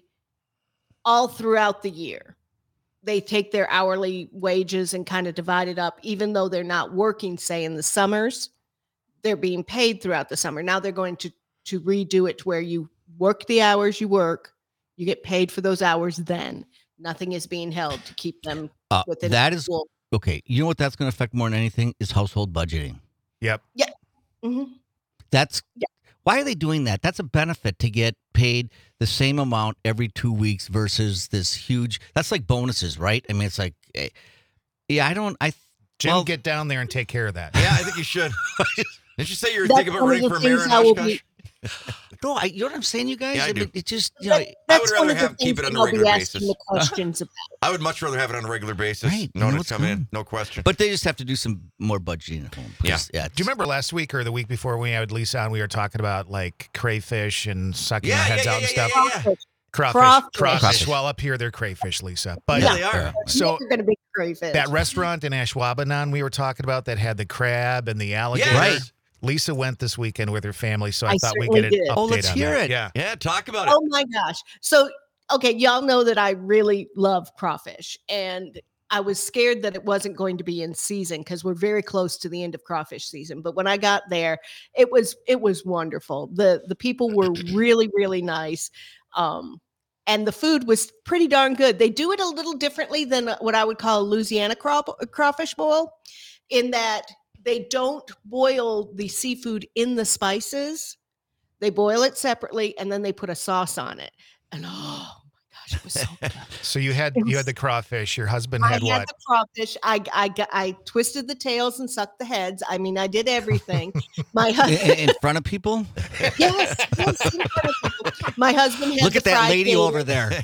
all throughout the year. They take their hourly wages and kind of divide it up, even though they're not working, say, in the summers, they're being paid throughout the summer. Now they're going to, to redo it to where you work the hours you work, you get paid for those hours then. Nothing is being held to keep them Uh, within that is school. okay. You know what that's going to affect more than anything is household budgeting. Yep. Mhm. That's Yeah. why are they doing that? That's a benefit to get paid the same amount every two weeks versus this huge. That's like bonuses, right? I mean, it's like, eh, yeah, I don't. I Jim, well, get down there and take care of that. Yeah, I think you should. Didn't you say you were That's thinking about one of running the for mayor in things I will Oshkosh? be- no, I, you know what I'm saying, you guys. Yeah, I do. mean, it just you know, That- I That's would one rather of the have- keep things it on that a I'll be regular asking basis. the questions about. I would much rather have it on a regular basis. Right, you Knowing know it's what's coming in, coming. no question. but they just have to do some more budgeting at home. because, yeah. Do you remember last week or the week before we had Lisa on, we were talking about like crayfish and sucking Yeah, their yeah, heads yeah, out and yeah, stuff? yeah, yeah. Crawfish. Crawfish. Crawfish. Crawfish. Well, up here they're crayfish, Lisa. But yeah, Yeah. they are. Yeah. so You're going to be crayfish. that restaurant in Ashwaubenon we were talking about that had the crab and the alligator. Yes. Right. Lisa went this weekend with her family, so I, I thought we'd certainly get an did. update Oh, let's on hear that. it. Yeah. Yeah, talk about it. Oh my gosh. So, okay, y'all know that I really love crawfish, and I was scared that it wasn't going to be in season because we're very close to the end of crawfish season. But when I got there, it was it was wonderful. The the people were really, really nice. Um, and the food was pretty darn good. They do it a little differently than what I would call a Louisiana craw- crawfish boil, in that they don't boil the seafood in the spices. They boil it separately and then they put a sauce on it. And oh my gosh, it was so good. So you had you had the crawfish. Your husband I had had what? the crawfish. I, I, got- I twisted the tails and sucked the heads. I mean, I did everything. My in, husband, in front of people. yes, yes, in front of people. My husband had Look the at that fried lady gator. over there.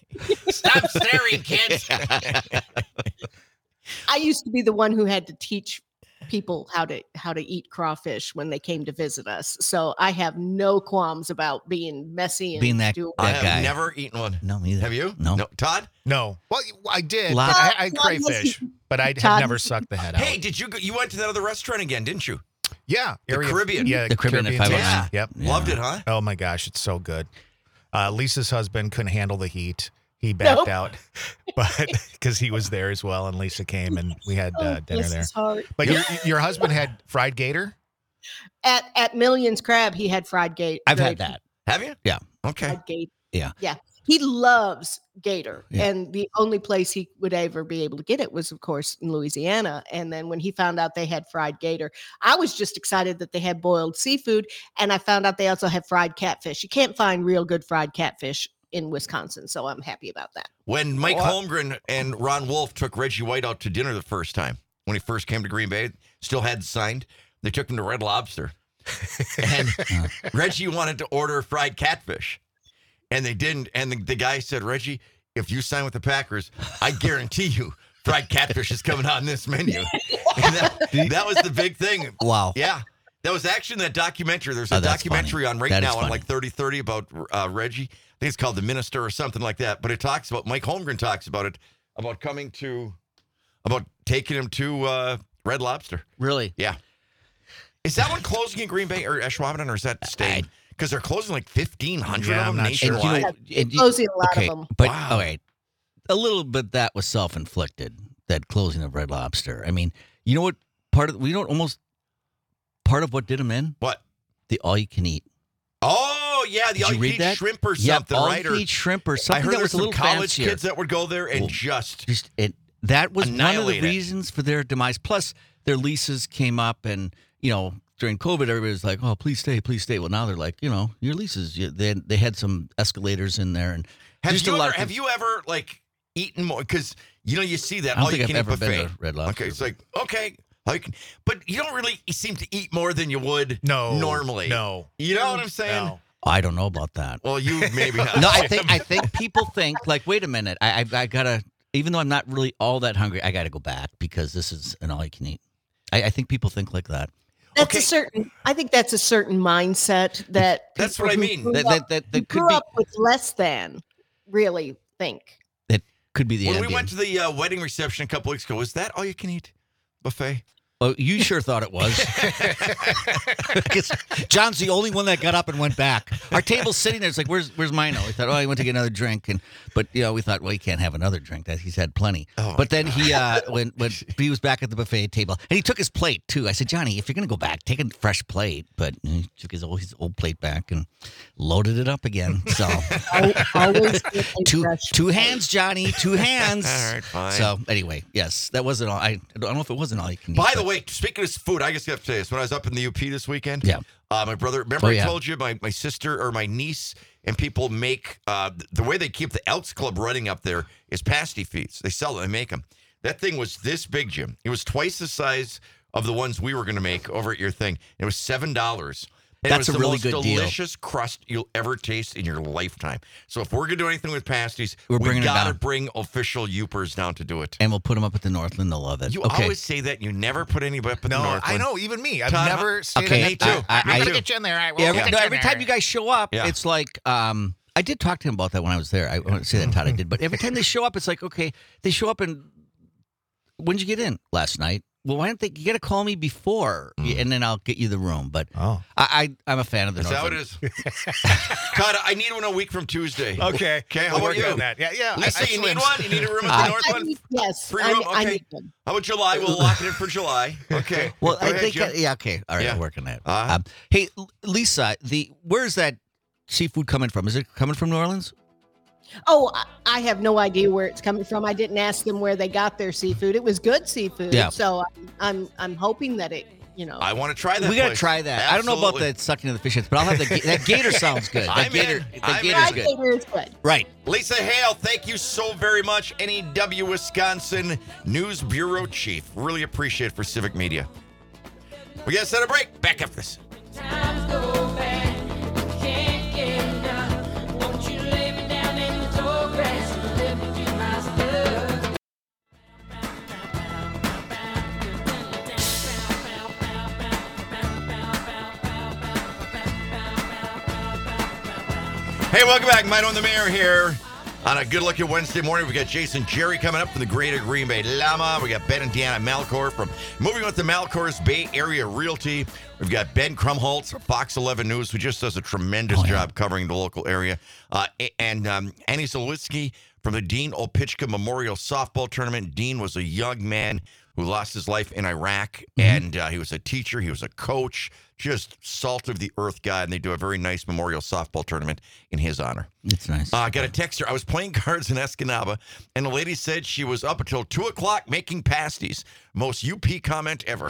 Stop staring, kids. I used to be the one who had to teach people how to how to eat crawfish when they came to visit us. So I have no qualms about being messy and Being that- doing I That have guy. never eaten one. No, me either. Have you? No. Todd? No. Well, I did. Lot- but I, I had Todd was- crayfish, but I have Todd- never sucked the head out. Hey, did you go, you went to that other restaurant again, didn't you? Yeah, The area- Caribbean. Yeah, The Caribbean at Taste. five oh nine. Yep. Yeah. Loved it, huh? Oh my gosh, it's so good. Uh, Lisa's husband couldn't handle the heat. He backed Nope. out, but because he was there as well, and Lisa came and we had uh, Oh, dinner bless there. his heart. But your your husband had fried gator. At at Millions Crab, he had fried gator. I've had that. Have you? Yeah. Okay. Fried gator. Yeah. Yeah. He loves gator. Yeah. And the only place he would ever be able to get it was, of course, in Louisiana. And then when he found out they had fried gator, I was just excited that they had boiled seafood. And I found out they also have fried catfish. You can't find real good fried catfish in Wisconsin. So I'm happy about that. When Mike What? Holmgren and Ron Wolf took Reggie White out to dinner the first time, when he first came to Green Bay, still hadn't signed, they took him to Red Lobster. And Reggie wanted to order fried catfish. And they didn't. And the, the guy said, Reggie, if you sign with the Packers, I guarantee you fried catfish is coming on this menu. And that, that was the big thing. Wow. Yeah. That was actually in that documentary. There's a Oh, that's documentary funny. on right That is now on funny. like thirty thirty about uh, Reggie. I think it's called The Minister or something like that. But it talks about, Mike Holmgren talks about it, about coming to, about taking him to uh, Red Lobster. Really? Yeah. Is that one closing in Green Bay or Ashwaubenon, or is that staying? Because they're closing like fifteen hundred Yeah, of I'm them not sure. And you nationwide. know, and you- Closing a lot okay, of them. but Wow. all right, a little bit that was self-inflicted. That closing of Red Lobster. I mean, you know what? Part of we don't almost part of what did them in What? the all-you-can-eat. Oh, yeah, the Did all you you read can that? eat shrimp or Yeah, something, right? Or all-you-can-eat shrimp or I something heard that there's was a some little college fancier. kids that would go there and Well, just Just it, that was one of the Annihilate it. reasons for their demise. Plus, their leases came up, and you know, during COVID, everybody was like, "Oh, please stay, please stay." Well, now they're like, you know, your leases. You, they they had some escalators in there, and Have just you a lot ever, of have things. you ever like eaten more? Because you know you see that I don't all think you I've can eat ever buffet. been to Red Lobster. Okay, it's like okay, all you can, but you don't really seem to eat more than you would No, normally. No, You know what I'm saying? no. I don't know about that. Well, you maybe not. No, I think I think people think like, wait a minute, I I, I gotta. Even though I'm not really all that hungry, I got to go back because this is an all you can eat. I, I think people think like that. That's Okay. a certain. I think that's a certain mindset that. That's people what I who mean. grew That up- that that, who that could grew be up with less than really think. that could be the When end we went to the uh, wedding reception a couple weeks ago, was that all you can eat buffet? Oh, you sure thought it was. 'Cause John's the only one that got up and went back. Our table's sitting there. It's like, where's where's Mino? We thought, oh, he went to get another drink, and but you know, we thought, well, he can't have another drink. That he's had plenty. Oh, but then he uh, when when he was back at the buffet table, and he took his plate too. I said, Johnny, if you're gonna go back, take a fresh plate. But he took his old his old plate back and loaded it up again. So Al- Always get a two fresh two plate. hands, Johnny, two hands. All right, fine. So anyway, yes, that wasn't all. I, I don't know if it wasn't all you can eat. By the but- way, speaking of food, I just have to say this. When I was up in the U P this weekend, Yeah. uh, my brother, remember Oh, I yeah. told you my, my sister or my niece and people make, uh, the way they keep the Elks Club running up there is pasty feeds. They sell them, they make them. That thing was this big, Jim. It was twice the size of the ones we were going to make over at your thing. It was seven dollars. And That's it was a really the good most deal. delicious crust you'll ever taste in your lifetime. So if we're going to do anything with pasties, We're we bringing it got to down. bring official Youpers down to do it. and we'll put them up at the Northland. They'll love it. You okay. always say that. You never put anybody up at No, the Northland. I know. Even me, I've Todd, never seen okay, it. me too. I- I'm I- gonna get you in there. I will Yeah, every, get no, you in every there. time you guys show up, Yeah. it's like um, I did talk to him about that when I was there. I want to say that, Todd, I did. But every time they show up, it's like, okay, they show up and when did you get in last night? Well, why don't they? You got to call me before, and then I'll get you the room. But Oh. I, I I'm a fan of the Is that what Northland. it is? Todd, I need one a week from Tuesday. Okay. Okay, how I'll about work you? on that. Yeah, yeah. Lisa, you need excellent. one? You need a room at Uh, the I Northland? need- yes, Free I, room? I Okay. need one. How about July? We'll lock it in for July. Okay. Well, Go I ahead, think Jim. yeah, okay, all right, Yeah. I'll work on that. Uh-huh. Um, hey, L- Lisa, the where's that seafood coming from? Is it coming from New Orleans? Oh, I- I have no idea where it's coming from. I didn't ask them where they got their seafood. It was good seafood. Yeah. So I'm I'm, I'm hoping that it, you know. I want to try that. We got to place. try that. I don't know about Absolutely. the sucking of the fish heads, but I'll have the ga- that gator sounds good. That I'm gator, in. that I'm gator's in. good. Gator is good. Right. Lisa Hale, thank you so very much. N E W Wisconsin News Bureau Chief. Really appreciate it for Civic Media. We got to set a break. Back after this. Times go bad, can't get enough. Won't you lay me down in the tall grass and let me do my stuff? Hey, welcome back. Mino and the Mayor here on a good-looking Wednesday morning. We got Jason Jerry coming up from the Greater Green Bay Llama. We got Ben and Deanna Malcor from Moving with the Malcors Bay Area Realty. We've got Ben Krumholtz from Fox eleven News, who just does a tremendous Oh, yeah. job covering the local area. Uh, a- and um, Annie Zalewski from the Dean Opitchka Memorial Softball Tournament. Dean was a young man who lost his life in Iraq, and uh, he was a teacher, he was a coach, just salt of the earth guy, and they do a very nice memorial softball tournament in his honor. It's nice. Uh, I got a text here. I was playing cards in Escanaba, and the lady said she was up until two o'clock making pasties. Most U P comment ever.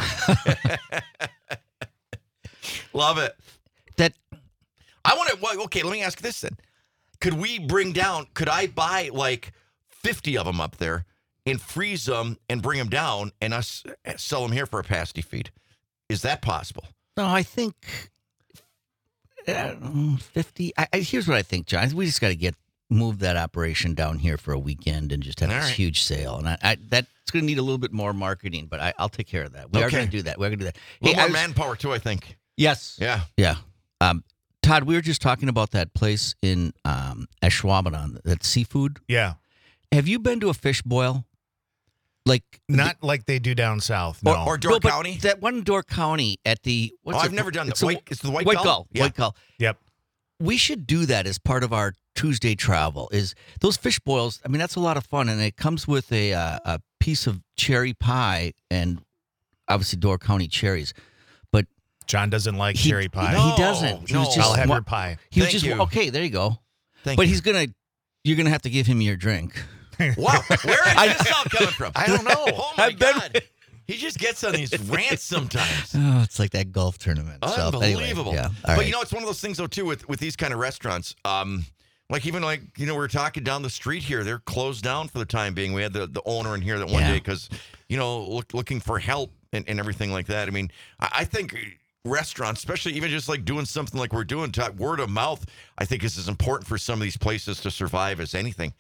Love it. that I want to, well, okay, let me ask this then. Could we bring down, could I buy like fifty of them up there and freeze them and bring them down and us sell them here for a pasty feed? Is that possible? no, I think uh, fifty. I, I, here's what I think, John. We just got to get move that operation down here for a weekend and just have All this right. huge sale. And I, I that's going to need a little bit more marketing, but I, I'll take care of that. We are Okay. going to do that. We're going to do that. A little I more was- manpower too, I think. yes. Yeah. Yeah. Um, Todd, we were just talking about that place in um, Ashwaubenon, that seafood. Yeah. Have you been to a fish boil? Like Not like they do down south. Or, No. or Door No, but County? that one in Door County at the. What's Oh, it- I've never done it's that. a- White, it's the White, White Gull? Gull. Yeah. White Gull. Yep. We should do that as part of our Tuesday travel. Is those fish boils? I mean, that's a lot of fun, and it comes with a uh, a piece of cherry pie and obviously Door County cherries. But John doesn't like he, cherry pie. No, he doesn't. He was no. just I'll have wa- your pie. He was Thank just you. okay. There you go. Thank but you. he's gonna. You're gonna have to give him your drink. Wow. Where is I- this all coming from? I don't know. Oh, my I've been- God. He just gets on these rants sometimes. Oh, it's like that golf tournament. So, anyway, Unbelievable. yeah. All but right. you know, it's one of those things though too with with these kind of restaurants. Um, like even like you know, we were talking down the street here. They're closed down for the time being. We had the, the owner in here that one Yeah. day because you know look, looking for help and, and everything like that. I mean, I, I think restaurants, especially even just like doing something like we're doing, talk, word of mouth, I think is as important for some of these places to survive as anything.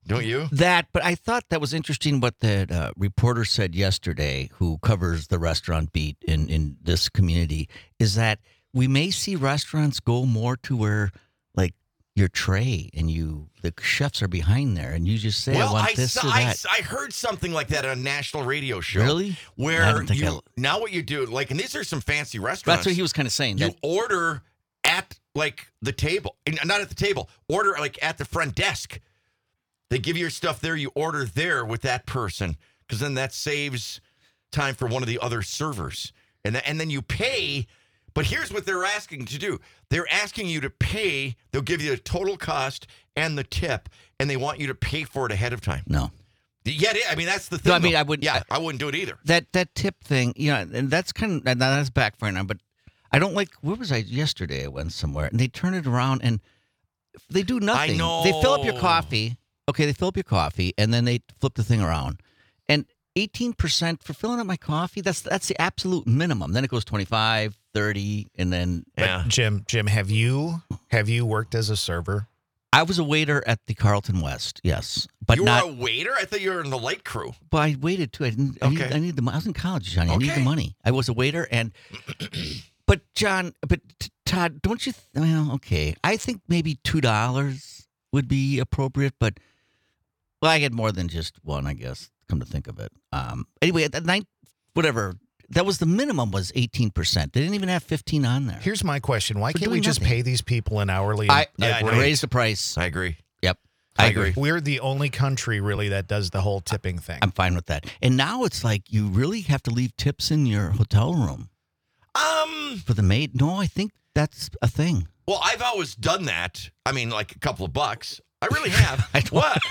Don't you? That, but I thought that was interesting what the uh, reporter said yesterday, who covers the restaurant beat in, in this community, is that we may see restaurants go more to where, like, your tray and you, the chefs are behind there, and you just say, well, I want I, this saw, or I, that. I heard something like that on a national radio show. Really? I Where don't think you, I- now what you do, like, and these are some fancy restaurants. That's what he was kind of saying. You That, order at, like, the table. And not at the table. Order, like, at the front desk. They give you your stuff there. You order there with that person, because then that saves time for one of the other servers. And, th- and then you pay. But here's what they're asking to do. They're asking you to pay. They'll give you the total cost and the tip, and they want you to pay for it ahead of time. no. Yeah, I mean, that's the thing. No, I mean, though. I would- Yeah, I wouldn't do it either. That that tip thing, you know, and that's kind of, and that's backfiring on, but I don't like, where was I yesterday? I went somewhere, and they turn it around, and they do nothing. know. They fill up your coffee. Okay, they fill up your coffee, and then they flip the thing around. And eighteen percent for filling up my coffee, that's that's the absolute minimum. Then it goes twenty-five, thirty, and then Yeah. Jim, Jim, have you have you worked as a server? I was a waiter at the Carlton West, yes. But you not, were a waiter? I thought you were in the light crew. but I waited too. I didn't, I, need, Okay. I need the money. I was in college, Johnny. I need the Okay. money. I was a waiter, and, but John, but t- Todd, don't you, th- well, okay. I think maybe two dollars would be appropriate, but, well, I had more than just one, I guess, come to think of it. Um, anyway, at that night, whatever, that was the minimum was eighteen percent. They didn't even have fifteen on there. Here's my question: Why For can't we doing just nothing. pay these people an hourly? I, Yeah, I uh, know. rate? raise the price. I agree. Yep. I I agree. agree. We're the only country really that does the whole tipping thing. I'm fine with that. And now it's like you really have to leave tips in your hotel room Um. for the maid. No, I think that's a thing. Well, I've always done that. I mean, like a couple of bucks. I really have. I don't- What?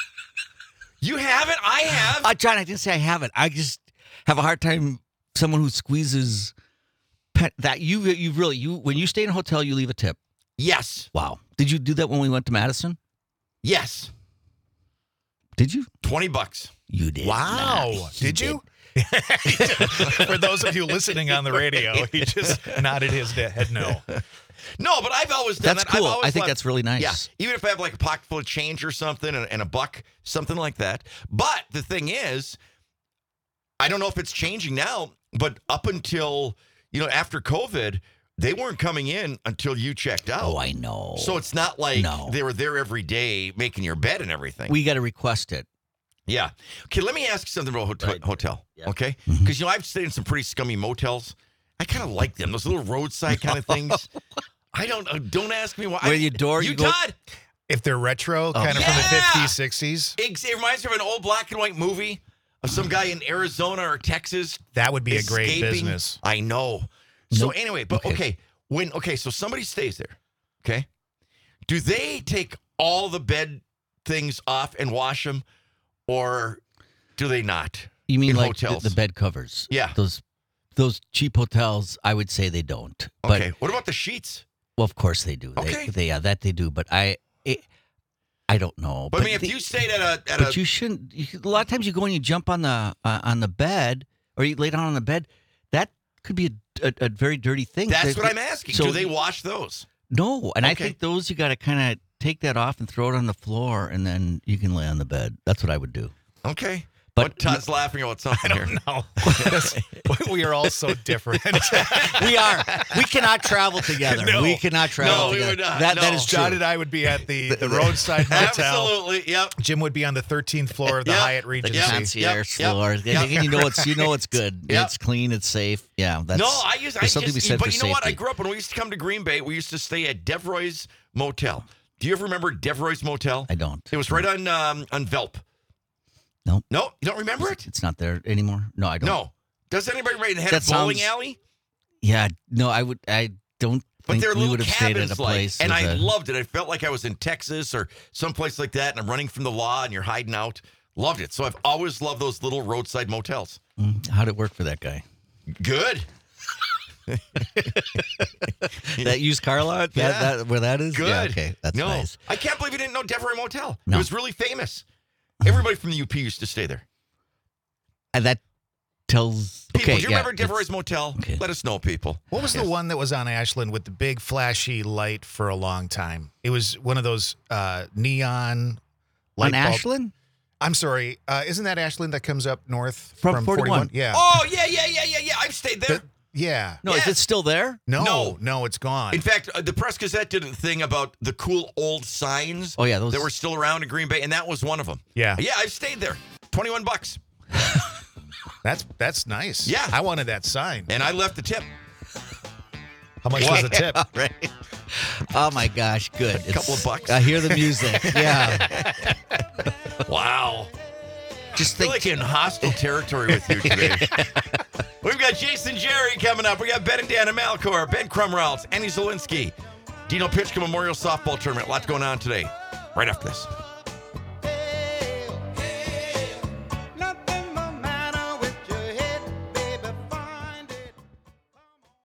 You haven't? I have. Uh, John, I didn't say I haven't. I just have a hard time. Someone who squeezes pet, that you you really you when you stay in a hotel you leave a tip. Yes. Wow. Did you do that when we went to Madison? Yes. Did you? Twenty bucks. You did. Wow. Nice. Did you? For those of you listening on the radio, he just nodded his head no. No, but I've always done That's that. I've cool. always I think left- that's really nice. Yeah, even if I have like a pocket full of change or something and, and a buck, something like that. But the thing is, I don't know if it's changing now, but up until, you know, after COVID, they weren't coming in until you checked out. Oh, I know. So it's not like No. they were there every day making your bed and everything. we got to request it. yeah. Okay, let me ask you something about hotel, Right. hotel Yeah. okay? Mhm. Because, you know, I've stayed in some pretty scummy motels. I kind of like them, those little roadside kind of things. I don't uh, don't ask me why. Where I- you door, you you go- Todd, If they're retro, kind of from the Yeah. fifties, sixties, it, it reminds me of an old black and white movie of some guy in Arizona or Texas. that would be a great escaping. business. I know. So Nope. anyway, but Okay. okay. when okay, so somebody stays there, okay? Do they take all the bed things off and wash them, or do they not? You mean In like the, hotels. the bed covers? Yeah. Those those cheap hotels, I would say they don't. But Okay. What about the sheets? well, of course they do. They- Okay. They, yeah, that they do. But I, it, I don't know. But, I mean, if the- you stayed at a at but a you shouldn't. You, a lot of times you go and you jump on the uh, on the bed, or you lay down on the bed. That could be a, a, a very dirty thing. that's They- what I'm asking. so do they you- wash those? No, and I Okay. think those you got to kind of take that off and throw it on the floor, and then you can lay on the bed. That's what I would do. Okay. But- But Todd's laughing about something here. No, That's- we are all so different. We are. We cannot travel together. No. We cannot travel No, we together. would not. That, that No. is true. John and I would be at the, the roadside motel. Absolutely. Yep. Jim would be on the thirteenth floor of the Yep. Hyatt The Regency. Yeah. concierge Yep. floor. Yep. And you know it's you know it's good. Yep. It's clean. It's safe. Yeah. That's, no, I used. I there's something to be just, said but for you know what? I safety. grew up when we used to come to Green Bay. We used to stay at Devroy's Motel. Do you ever remember Devroy's Motel? I don't. It was right on um, on Velp. Nope. No, you don't remember it? It's not there anymore. No, I don't. No. Does anybody right? It had That a bowling sounds- alley, Yeah. No, I would. I don't but think there were we little would have stayed at cabins a like, place. and with I a- loved it. I felt like I was in Texas or someplace like that, and I'm running from the law, and you're hiding out. Loved it. So I've always loved those little roadside motels. Mm, how'd it work for that guy? Good. That used car lot? Yeah. That, that, where that is? Good. Yeah, okay. That's no, nice. I can't believe you didn't know Devroy Motel. No. It was really famous. Everybody from the U P used to stay there. And that tells. People, okay, do you yeah, remember it's- Devroy's Motel? okay. Let us know, people. What was the one that was on Ashland with the big flashy light for a long time? It was one of those uh, neon light On bulb. Ashland? I'm sorry. Uh, isn't that Ashland that comes up north From forty-one? Yeah. Oh, yeah, yeah, yeah, yeah, yeah. I've stayed there. The- yeah. No, is Yeah. it still there? No, No. no, it's gone. In fact, uh, the Press Gazette did a thing about the cool old signs Oh, yeah, those- that were still around in Green Bay, and that was one of them. Yeah. Yeah, I've stayed there. twenty-one bucks. That's that's nice. Yeah. I wanted that sign. And I left the tip. How much was the tip? Right. Oh my gosh, good. A couple of bucks. I hear the music. Yeah. Wow. Just I feel think like in hostile territory with you today. We've got Jason Jerry coming up. We got Ben and Dan and Malcor, Ben Krumralt, Annie Zielinski, Dino Pitchka Memorial Softball Tournament. Lots going on today. Right after this.